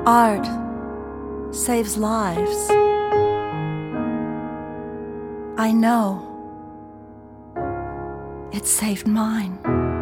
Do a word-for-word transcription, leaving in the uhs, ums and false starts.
Art saves lives. I know it saved mine.